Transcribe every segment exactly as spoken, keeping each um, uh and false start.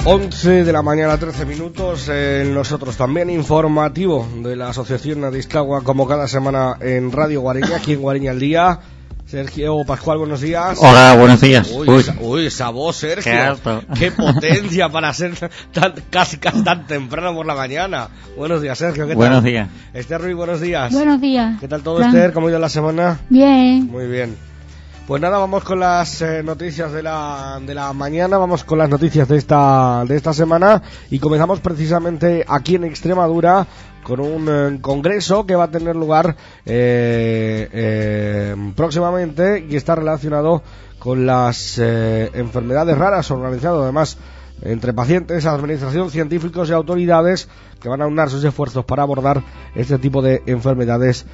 once de la mañana, trece minutos. Eh, nosotros también informativo de la Asociación Nadiscagua, como cada semana en Radio Guareña, aquí en Guareña al Día. Sergio Pascual, buenos días. Hola, buenos días. Uy, uy. Esa, uy, esa voz, Sergio. Qué alto. Qué potencia para ser tan, casi, casi tan temprano por la mañana. Buenos días, Sergio. ¿Qué tal? Buenos días. Esther Ruiz, buenos días. Buenos días. ¿Qué tal todo, Fran? Esther? ¿Cómo ha ido la semana? Bien. Muy bien. Pues nada, vamos con las eh, noticias de la de la mañana, vamos con las noticias de esta de esta semana y comenzamos precisamente aquí en Extremadura con un eh, congreso que va a tener lugar eh, eh, próximamente y está relacionado con las eh, enfermedades raras, organizado además entre pacientes, administración, científicos y autoridades que van a aunar sus esfuerzos para abordar este tipo de enfermedades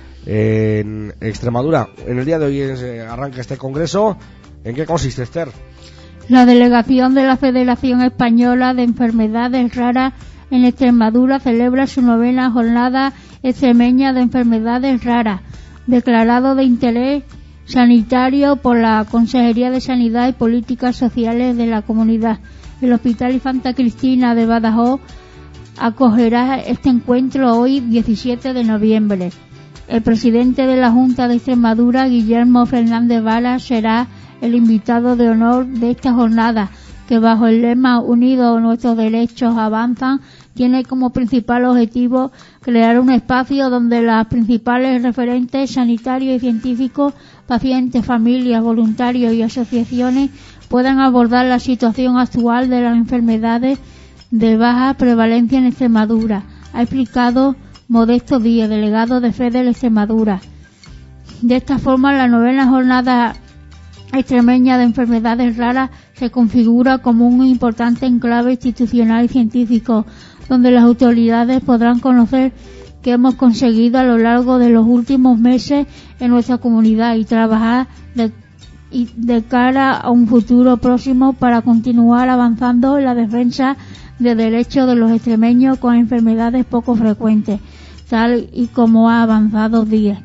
en Extremadura. En el día de hoy eh, arranca este congreso. ¿En qué consiste, Esther? La delegación de la Federación Española de Enfermedades Raras en Extremadura celebra su novena jornada extremeña de enfermedades raras, declarado de interés sanitario por la Consejería de Sanidad y Políticas Sociales de la Comunidad. El Hospital Infanta Cristina de Badajoz acogerá este encuentro hoy, diecisiete de noviembre. El presidente de la Junta de Extremadura, Guillermo Fernández Vara, será el invitado de honor de esta jornada, que bajo el lema Unidos nuestros derechos avanzan, tiene como principal objetivo crear un espacio donde las principales referentes sanitarios y científicos, pacientes, familias, voluntarios y asociaciones puedan abordar la situación actual de las enfermedades de baja prevalencia en Extremadura, ha explicado Modesto Díez, delegado de FEDEL Extremadura. De esta forma, la novena jornada extremeña de enfermedades raras se configura como un importante enclave institucional y científico, donde las autoridades podrán conocer qué hemos conseguido a lo largo de los últimos meses en nuestra comunidad y trabajar de, y de cara a un futuro próximo para continuar avanzando en la defensa de derechos de los extremeños con enfermedades poco frecuentes, tal y como ha avanzado Díaz.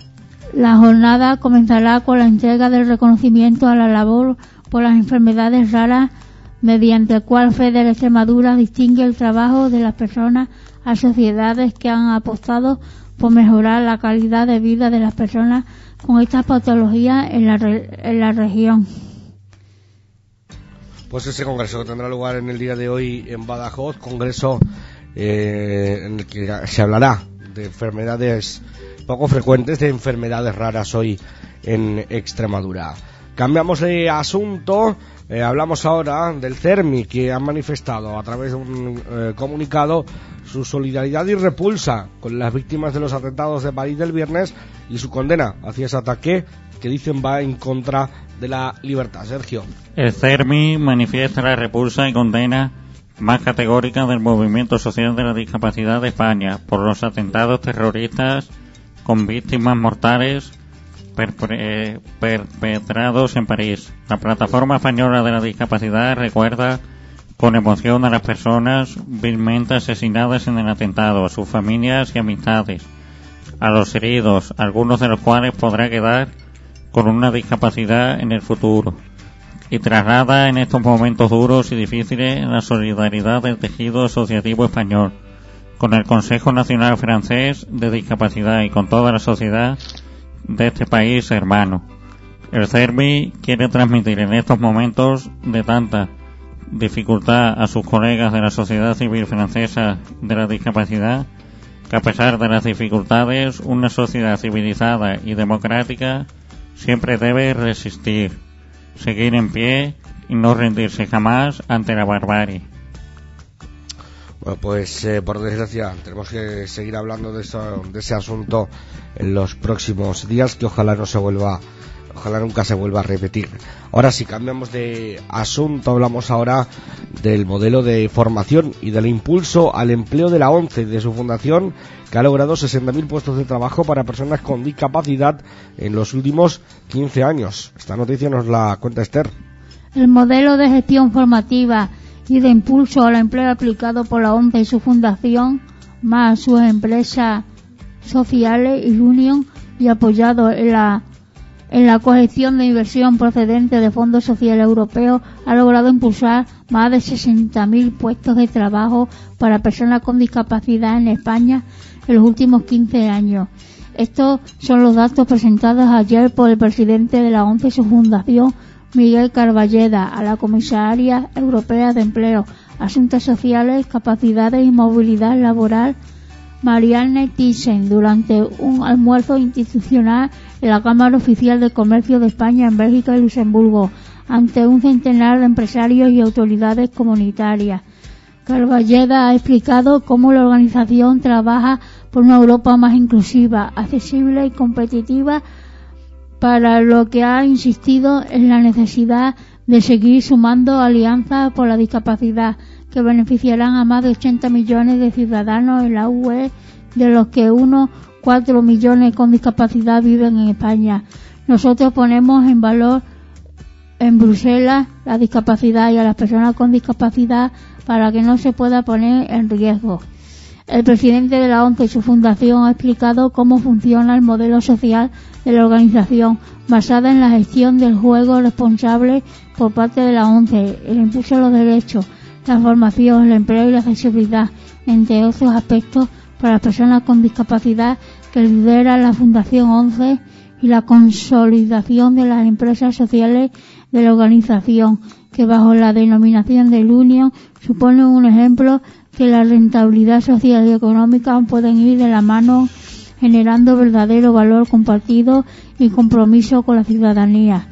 La jornada comenzará con la entrega del reconocimiento a la labor por las enfermedades raras, mediante el cual FEDEL Extremadura distingue el trabajo de las personas a sociedades que han apostado por mejorar la calidad de vida de las personas con estas patologías en la, re- en la región. Pues ese congreso tendrá lugar en el día de hoy en Badajoz, congreso eh, en el que se hablará de enfermedades poco frecuentes, de enfermedades raras hoy en Extremadura. Cambiamos de asunto, eh, hablamos ahora del CERMI, que ha manifestado a través de un eh, comunicado su solidaridad y repulsa con las víctimas de los atentados de París del viernes y su condena hacia ese ataque que dicen va en contra de la libertad. Sergio. El CERMI manifiesta la repulsa y condena más categórica del movimiento social de la discapacidad de España por los atentados terroristas con víctimas mortales perpre- perpetrados en París. La Plataforma Española de la Discapacidad recuerda con emoción a las personas vilmente asesinadas en el atentado, a sus familias y amistades, a los heridos, algunos de los cuales podrá quedar con una discapacidad en el futuro, y traslada en estos momentos duros y difíciles la solidaridad del tejido asociativo español con el Consejo Nacional Francés de Discapacidad y con toda la sociedad de este país hermano. El CERMI quiere transmitir en estos momentos de tanta dificultad a sus colegas de la sociedad civil francesa de la discapacidad que, a pesar de las dificultades, una sociedad civilizada y democrática siempre debe resistir, seguir en pie y no rendirse jamás ante la barbarie. Bueno, pues eh, por desgracia tenemos que seguir hablando de, eso, de ese asunto en los próximos días, que ojalá no se vuelva, ojalá nunca se vuelva a repetir. Ahora sí, cambiamos de asunto, hablamos ahora del modelo de formación y del impulso al empleo de la ONCE, de su fundación, que ha logrado sesenta mil puestos de trabajo para personas con discapacidad en los últimos quince años. Esta noticia nos la cuenta Esther. El modelo de gestión formativa y de impulso al empleo aplicado por la ONCE y su fundación, más sus empresas sociales y Unión, y apoyado en la en la colección de inversión procedente de fondos sociales europeos ha logrado impulsar más de sesenta mil puestos de trabajo para personas con discapacidad en España en los últimos quince años. Estos son los datos presentados ayer por el presidente de la ONCE y su fundación, Miguel Carballeda, a la Comisaria Europea de Empleo, Asuntos Sociales, Capacidades y Movilidad Laboral, Marianne Thyssen, durante un almuerzo institucional en la Cámara Oficial de Comercio de España en Bélgica y Luxemburgo, ante un centenar de empresarios y autoridades comunitarias. Carballeda ha explicado cómo la organización trabaja por una Europa más inclusiva, accesible y competitiva, para lo que ha insistido en la necesidad de seguir sumando alianzas por la discapacidad que beneficiarán a más de ochenta millones de ciudadanos en la U E, de los que unos cuatro millones con discapacidad viven en España. Nosotros ponemos en valor en Bruselas la discapacidad y a las personas con discapacidad para que no se pueda poner en riesgo. El presidente de la ONCE y su fundación ha explicado cómo funciona el modelo social de la organización, basada en la gestión del juego responsable por parte de la ONCE, el impulso de los derechos, la formación, el empleo y la accesibilidad, entre otros aspectos para las personas con discapacidad, que lidera la Fundación ONCE, y la consolidación de las empresas sociales de la organización, que bajo la denominación del Union supone un ejemplo que la rentabilidad social y económica pueden ir de la mano, generando verdadero valor compartido y compromiso con la ciudadanía.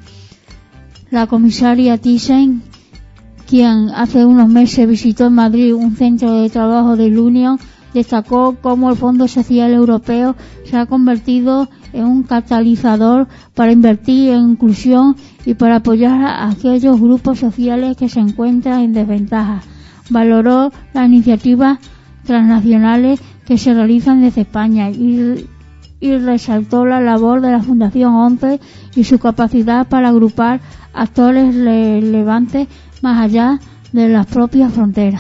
La comisaria Thyssen, quien hace unos meses visitó en Madrid un centro de trabajo del Union, destacó cómo el Fondo Social Europeo se ha convertido en un catalizador para invertir en inclusión y para apoyar a aquellos grupos sociales que se encuentran en desventaja. Valoró las iniciativas transnacionales que se realizan desde España y, y resaltó la labor de la Fundación ONCE y su capacidad para agrupar actores relevantes más allá de las propias fronteras.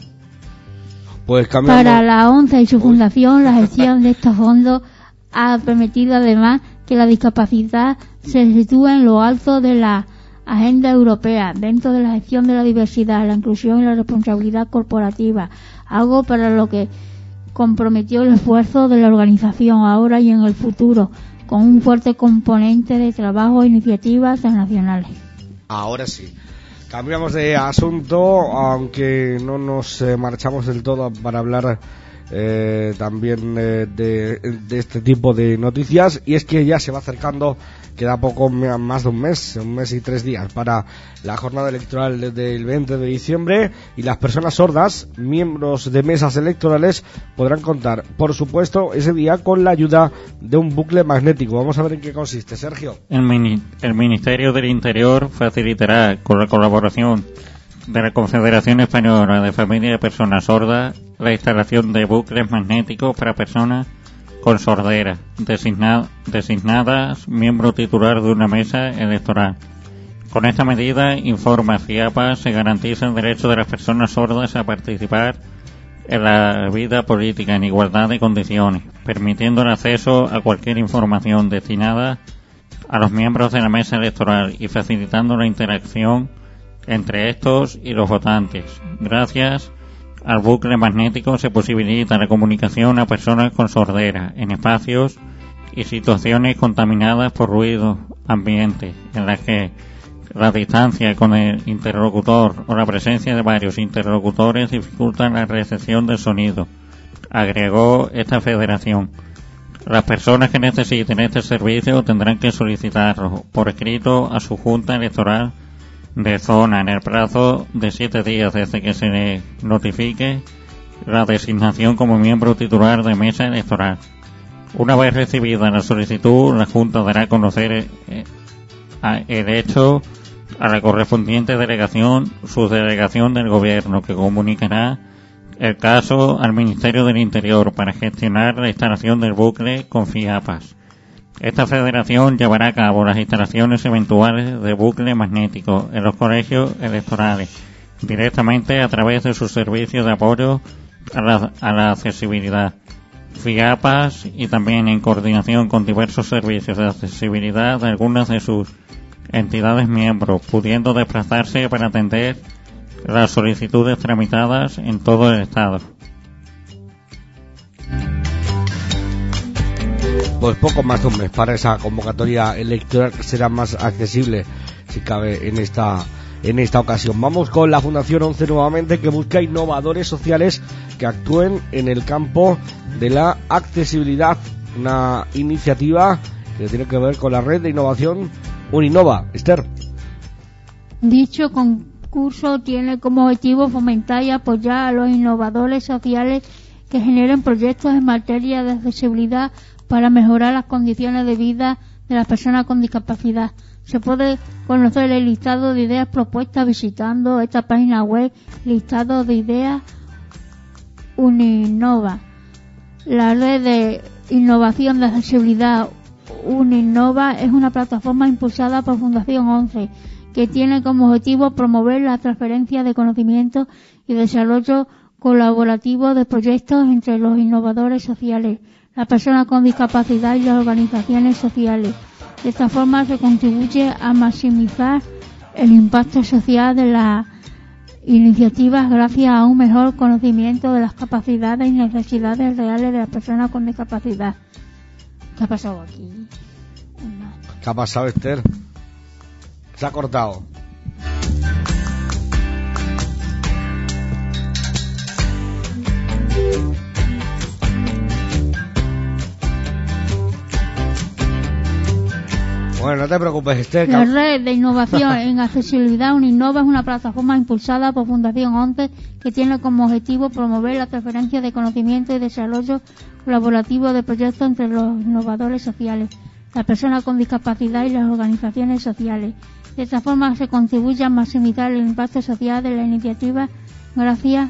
Pues cambiando... Para la ONCE y su fundación, la gestión de estos fondos ha permitido además que la discapacidad se sitúe en lo alto de la agenda europea, dentro de la gestión de la diversidad, la inclusión y la responsabilidad corporativa, algo para lo que comprometió el esfuerzo de la organización ahora y en el futuro, con un fuerte componente de trabajo e iniciativas transnacionales. Ahora sí. Cambiamos de asunto, aunque no nos eh, marchamos del todo para hablar eh, también eh, de, de este tipo de noticias, y es que ya se va acercando, queda poco más de un mes, un mes y tres días para la jornada electoral del veinte de diciembre, y las personas sordas, miembros de mesas electorales, podrán contar, por supuesto, ese día con la ayuda de un bucle magnético. Vamos a ver en qué consiste, Sergio. El, mini, el Ministerio del Interior facilitará, con la colaboración de la Confederación Española de Familias de Personas Sordas, la instalación de bucles magnéticos para personas con sordera, designa, designadas miembro titular de una mesa electoral. Con esta medida, informa FIAPA, se garantiza el derecho de las personas sordas a participar en la vida política en igualdad de condiciones, permitiendo el acceso a cualquier información destinada a los miembros de la mesa electoral y facilitando la interacción entre estos y los votantes. Gracias al bucle magnético se posibilita la comunicación a personas con sordera en espacios y situaciones contaminadas por ruido ambiente, en las que la distancia con el interlocutor o la presencia de varios interlocutores dificultan la recepción del sonido, agregó esta federación. Las personas que necesiten este servicio tendrán que solicitarlo por escrito a su junta electoral de zona en el plazo de siete días desde que se le notifique la designación como miembro titular de mesa electoral. Una vez recibida la solicitud, la Junta dará a conocer el, el hecho a la correspondiente delegación, subdelegación del Gobierno, que comunicará el caso al Ministerio del Interior para gestionar la instalación del bucle con FIAPAS. Esta federación llevará a cabo las instalaciones eventuales de bucle magnético en los colegios electorales, directamente a través de sus servicios de apoyo a la, a la accesibilidad. FIAPAS y también en coordinación con diversos servicios de accesibilidad de algunas de sus entidades miembros, pudiendo desplazarse para atender las solicitudes tramitadas en todo el Estado. Pues poco más de un mes para esa convocatoria electoral que será más accesible, si cabe, en esta en esta ocasión. Vamos con la Fundación once nuevamente, que busca innovadores sociales que actúen en el campo de la accesibilidad. Una iniciativa que tiene que ver con la red de innovación Uninnova. Esther. Dicho concurso tiene como objetivo fomentar y apoyar a los innovadores sociales que generen proyectos en materia de accesibilidad para mejorar las condiciones de vida de las personas con discapacidad. Se puede conocer el listado de ideas propuestas visitando esta página web, listado de ideas Uninnova. La red de innovación de accesibilidad Uninnova es una plataforma impulsada por Fundación once que tiene como objetivo promover la transferencia de conocimientos y desarrollo colaborativo de proyectos entre los innovadores sociales, las personas con discapacidad y las organizaciones sociales. De esta forma se contribuye a maximizar el impacto social de las iniciativas gracias a un mejor conocimiento de las capacidades y necesidades reales de las personas con discapacidad. ¿Qué ha pasado aquí? ¿Qué ha pasado, Esther? Se ha cortado. Bueno, no te preocupes, Esther. La red de innovación en accesibilidad Uninnova es una plataforma impulsada por Fundación once que tiene como objetivo promover la transferencia de conocimiento y desarrollo colaborativo de proyectos entre los innovadores sociales, las personas con discapacidad y las organizaciones sociales. De esta forma se contribuye a maximizar el impacto social de la iniciativa gracias.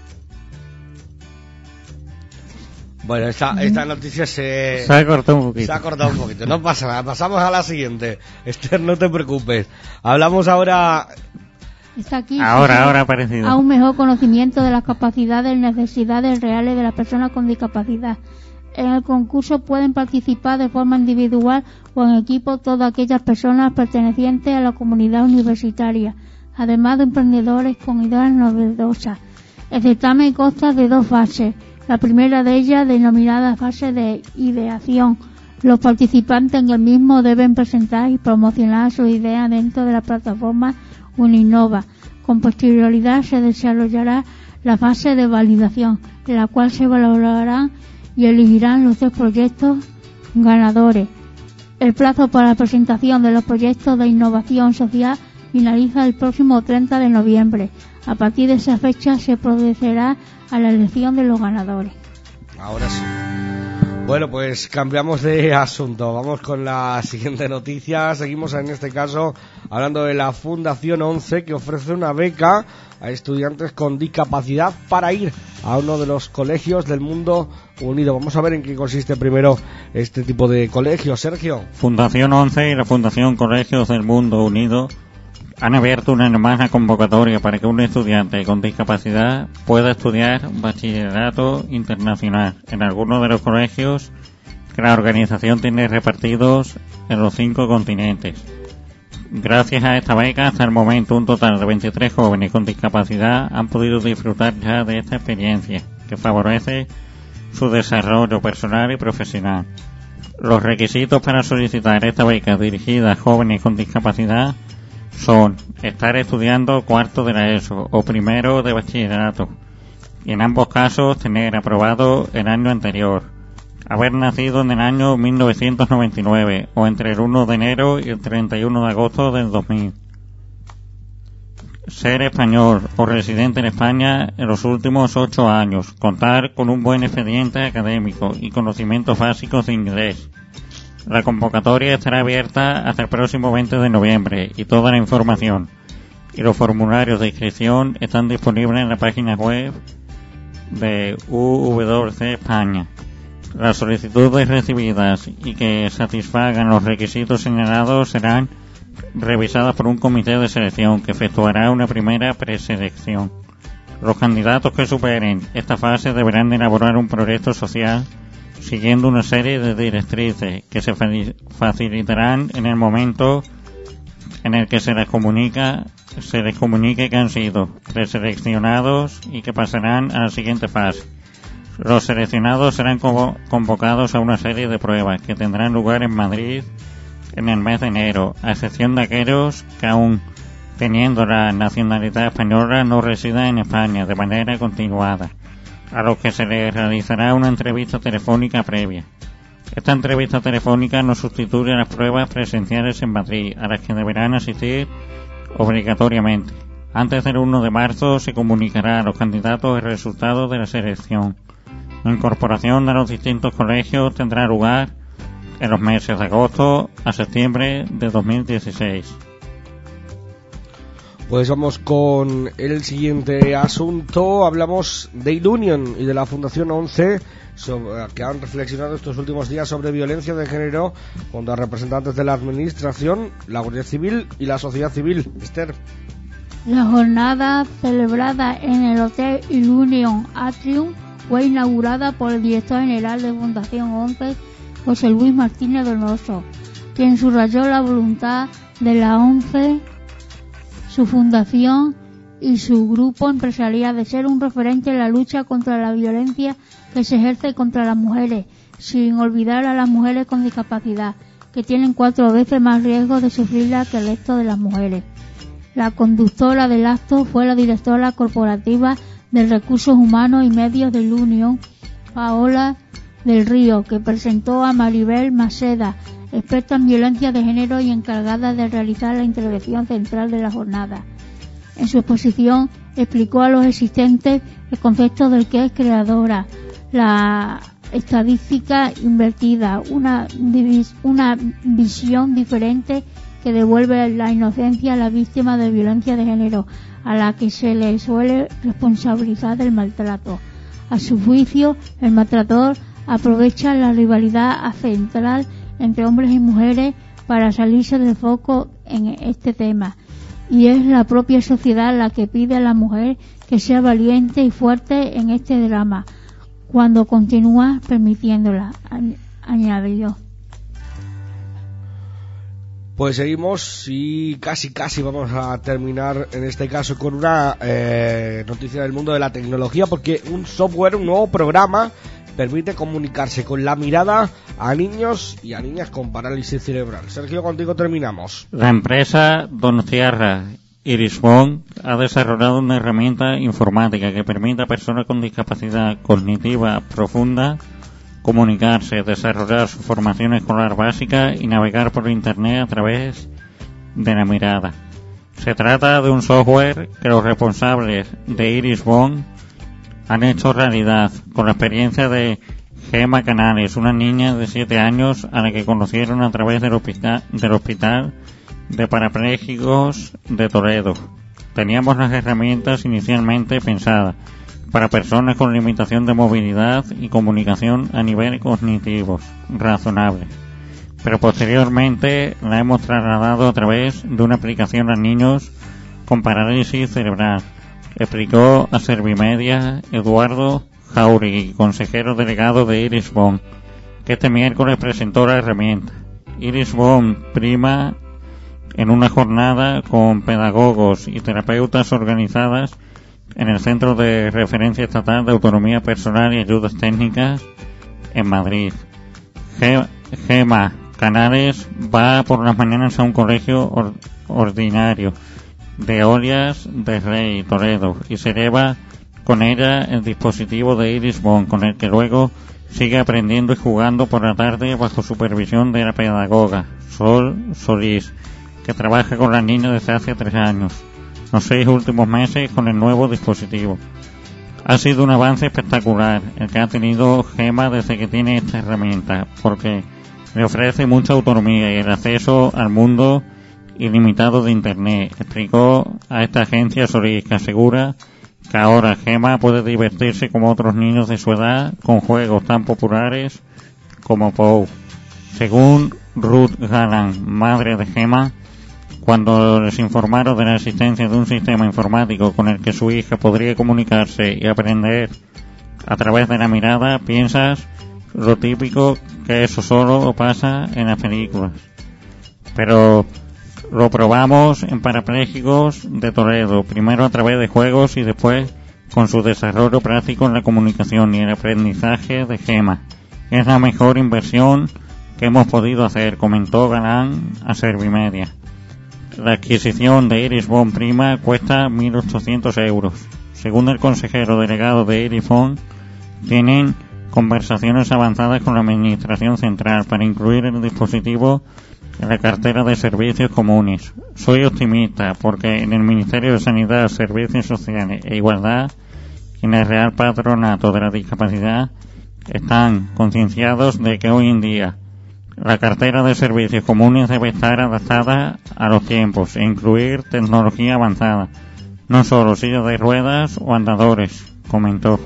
Bueno, esta, esta noticia se... Se ha cortado un poquito. Se ha cortado un poquito, no pasa nada. Pasamos a la siguiente. Esther, no te preocupes. Hablamos ahora... Está aquí. Ahora, ahora ha aparecido. A un mejor conocimiento de las capacidades y necesidades reales de las personas con discapacidad. En el concurso pueden participar de forma individual o en equipo todas aquellas personas pertenecientes a la comunidad universitaria, además de emprendedores con ideas novedosas. El certamen consta de dos fases. La primera de ellas, denominada fase de ideación. Los participantes en el mismo deben presentar y promocionar sus ideas dentro de la plataforma Uninnova. Con posterioridad se desarrollará la fase de validación, en la cual se valorarán y elegirán los tres proyectos ganadores. El plazo para la presentación de los proyectos de innovación social finaliza el próximo treinta de noviembre. A partir de esa fecha se procederá a la elección de los ganadores. Ahora sí. Bueno, pues cambiamos de asunto. Vamos con la siguiente noticia. Seguimos en este caso hablando de la Fundación once, que ofrece una beca a estudiantes con discapacidad para ir a uno de los colegios del mundo unido. Vamos a ver en qué consiste primero este tipo de colegios, Sergio. Fundación once y la Fundación Colegios del Mundo Unido han abierto una hermana convocatoria para que un estudiante con discapacidad pueda estudiar bachillerato internacional en algunos de los colegios que la organización tiene repartidos en los cinco continentes. Gracias a esta beca, hasta el momento un total de veintitrés jóvenes con discapacidad han podido disfrutar ya de esta experiencia, que favorece su desarrollo personal y profesional. Los requisitos para solicitar esta beca dirigida a jóvenes con discapacidad son estar estudiando cuarto de la ESO o primero de bachillerato, y en ambos casos tener aprobado el año anterior, haber nacido en el año mil novecientos noventa y nueve o entre el uno de enero y el treinta y uno de agosto del dos mil, ser español o residente en España en los últimos ocho años, contar con un buen expediente académico y conocimientos básicos de inglés. La convocatoria estará abierta hasta el próximo veinte de noviembre y toda la información y los formularios de inscripción están disponibles en la página web de U W C España. Las solicitudes recibidas y que satisfagan los requisitos señalados serán revisadas por un comité de selección que efectuará una primera preselección. Los candidatos que superen esta fase deberán elaborar un proyecto social siguiendo una serie de directrices que se facilitarán en el momento en el que se les comunica se les comunique que han sido preseleccionados y que pasarán a la siguiente fase. Los seleccionados serán convocados a una serie de pruebas que tendrán lugar en Madrid en el mes de enero, a excepción de aquellos que aún teniendo la nacionalidad española no residan en España de manera continuada, a los que se les realizará una entrevista telefónica previa. Esta entrevista telefónica no sustituye a las pruebas presenciales en Madrid, a las que deberán asistir obligatoriamente. Antes del uno de marzo se comunicará a los candidatos el resultado de la selección. La incorporación de los distintos colegios tendrá lugar en los meses de agosto a septiembre de dos mil dieciséis. Pues vamos con el siguiente asunto. Hablamos de Ilunion y de la Fundación once, sobre, que han reflexionado estos últimos días sobre violencia de género junto a representantes de la Administración, la Guardia Civil y la sociedad civil. Esther. La jornada celebrada en el Hotel Ilunion Atrium fue inaugurada por el director general de Fundación once, José Luis Martínez Donoso, quien subrayó la voluntad de la ONCE, su fundación y su grupo empresarial de ser un referente en la lucha contra la violencia que se ejerce contra las mujeres, sin olvidar a las mujeres con discapacidad, que tienen cuatro veces más riesgo de sufrirla que el resto de las mujeres. La conductora del acto fue la directora corporativa de Recursos Humanos y Medios de Ilunion, Paola del Río, que presentó a Maribel Maceda, experta en violencia de género y encargada de realizar la intervención central de la jornada. En su exposición explicó a los asistentes el concepto del que es creadora, la estadística invertida, una, divis, una visión diferente que devuelve la inocencia a la víctima de violencia de género, a la que se le suele responsabilizar del maltrato. A su juicio, el maltratador aprovecha la rivalidad central entre hombres y mujeres para salirse del foco en este tema, y es la propia sociedad la que pide a la mujer que sea valiente y fuerte en este drama, cuando continúa permitiéndola, añadió. Pues seguimos y casi casi vamos a terminar en este caso con una eh, noticia del mundo de la tecnología, porque un software, un nuevo programa permite comunicarse con la mirada a niños y a niñas con parálisis cerebral. Sergio, contigo terminamos. La empresa Donostiarra Irisbon ha desarrollado una herramienta informática que permite a personas con discapacidad cognitiva profunda comunicarse, desarrollar su formación escolar básica y navegar por internet a través de la mirada. Se trata de un software que los responsables de Irisbon han hecho realidad con la experiencia de Gema Canales, una niña de siete años a la que conocieron a través del hospital, del hospital de parapléjicos de Toledo. Teníamos las herramientas inicialmente pensadas para personas con limitación de movilidad y comunicación a nivel cognitivo razonable, pero posteriormente la hemos trasladado a través de una aplicación a niños con parálisis cerebral, explicó a Servimedia Eduardo Jauregui, consejero delegado de Irisbon, que este miércoles presentó la herramienta. Irisbon prima en una jornada con pedagogos y terapeutas organizadas en el Centro de Referencia Estatal de Autonomía Personal y Ayudas Técnicas en Madrid. Gema Canales va por las mañanas a un colegio or- ordinario de Ollas de Rey, Toledo, y se lleva con ella el dispositivo de Irisbon, con el que luego sigue aprendiendo y jugando por la tarde bajo supervisión de la pedagoga Sol Solís, que trabaja con las niñas desde hace tres años, los seis últimos meses con el nuevo dispositivo. Ha sido un avance espectacular el que ha tenido Gema desde que tiene esta herramienta, porque le ofrece mucha autonomía y el acceso al mundo ilimitado de Internet, explicó a esta agencia Solís, que asegura que ahora Gema puede divertirse como otros niños de su edad con juegos tan populares como P O U. Según Ruth Galán, madre de Gema, cuando les informaron de la existencia de un sistema informático con el que su hija podría comunicarse y aprender a través de la mirada, piensas lo típico que eso solo pasa en las películas. Pero lo probamos en parapléjicos de Toledo, primero a través de juegos y después con su desarrollo práctico en la comunicación y el aprendizaje de Gema. Es la mejor inversión que hemos podido hacer, comentó Galán a Servimedia. La adquisición de Irisfone Prima cuesta mil ochocientos euros. Según el consejero delegado de Irisfone, tienen conversaciones avanzadas con la Administración Central para incluir el dispositivo en la cartera de servicios comunes. Soy optimista porque en el Ministerio de Sanidad, Servicios Sociales e Igualdad y en el Real Patronato de la Discapacidad están concienciados de que hoy en día la cartera de servicios comunes debe estar adaptada a los tiempos e incluir tecnología avanzada, no solo sillas de ruedas o andadores, comentó.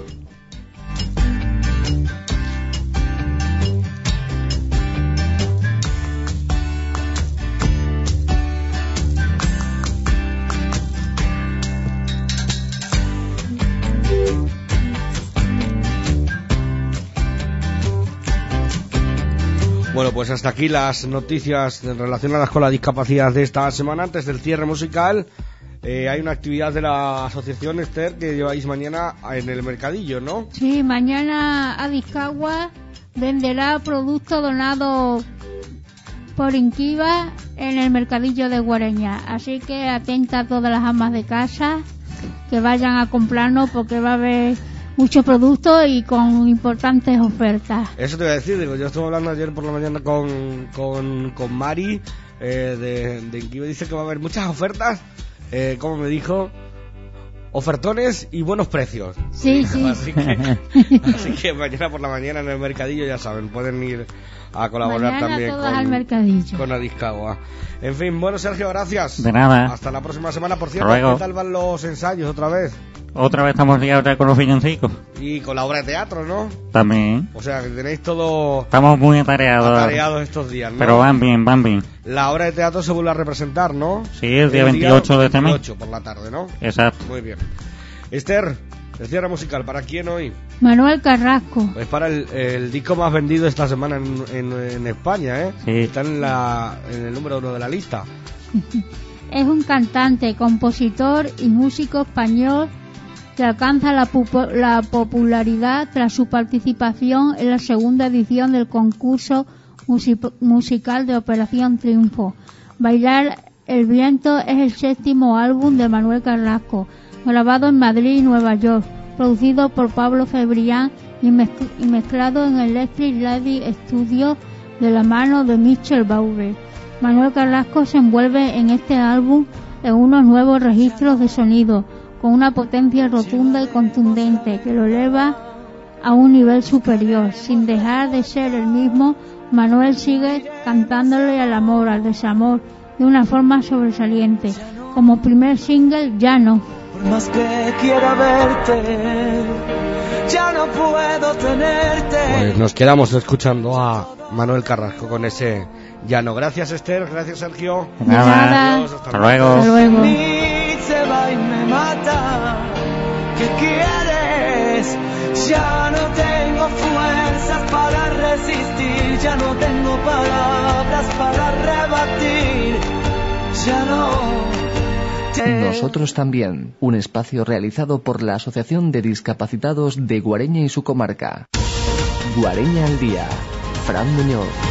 Bueno, pues hasta aquí las noticias relacionadas con la discapacidad de esta semana. Antes del cierre musical, eh, hay una actividad de la asociación, Esther, que lleváis mañana en el mercadillo, ¿no? Sí, mañana Adiscagua venderá productos donados por Inquiva en el mercadillo de Guareña. Así que atenta a todas las amas de casa que vayan a comprarnos porque va a haber muchos productos y con importantes ofertas. Eso te voy a decir, digo, yo estuve hablando ayer por la mañana con, con, con Mari eh, de, de Inquiva, dice que va a haber muchas ofertas, eh, como me dijo, ofertones y buenos precios. Sí, sí. Así que, así que mañana por la mañana en el mercadillo, ya saben, pueden ir a colaborar mañana también todas al mercadillo. con Adiscagua. En fin, bueno, Sergio, gracias. De nada. Hasta la próxima semana. Por cierto, Luego. ¿qué tal van los ensayos otra vez? Otra vez estamos liados ya con los villancicos. Y con la obra de teatro, ¿no? También. O sea, que tenéis todo Estamos muy atareados. atareados estos días, ¿no? Pero van bien, van bien. La obra de teatro se vuelve a representar, ¿no? Sí, el día veintiocho de este mes. veintiocho por la tarde, ¿no? Exacto. Muy bien. Esther, el cierre musical, ¿para quién hoy? Manuel Carrasco. Es para el, el disco más vendido esta semana en, en, en España, ¿eh? Sí. Está en, la, en el número uno de la lista. Es un cantante, compositor y músico español que alcanza la, pupo- la popularidad tras su participación en la segunda edición del concurso musi- musical de Operación Triunfo. Bailar el viento es el séptimo álbum de Manuel Carrasco, grabado en Madrid y Nueva York, producido por Pablo Cebrián y, mezcl- y mezclado en el Electric Lady Studio de la mano de Michel Bauer. Manuel Carrasco se envuelve en este álbum en unos nuevos registros de sonido, con una potencia rotunda y contundente que lo eleva a un nivel superior. Sin dejar de ser el mismo, Manuel sigue cantándole al amor, al desamor, de una forma sobresaliente. Como primer single, Ya no. Por más que quiera verte, ya no puedo tenerte. Pues nos quedamos escuchando a Manuel Carrasco con ese Ya no. Gracias, Esther. Gracias, Sergio. Nada. Nada. Adiós, hasta Hasta luego. luego. Hasta luego. Ni se va y me mata. ¿Qué quieres? Ya no tengo fuerzas para resistir, ya no tengo palabras para rebatir, ya no. Nosotros también, un espacio realizado por la Asociación de Discapacitados de Guareña y su comarca. Guareña al día. Fran Muñoz.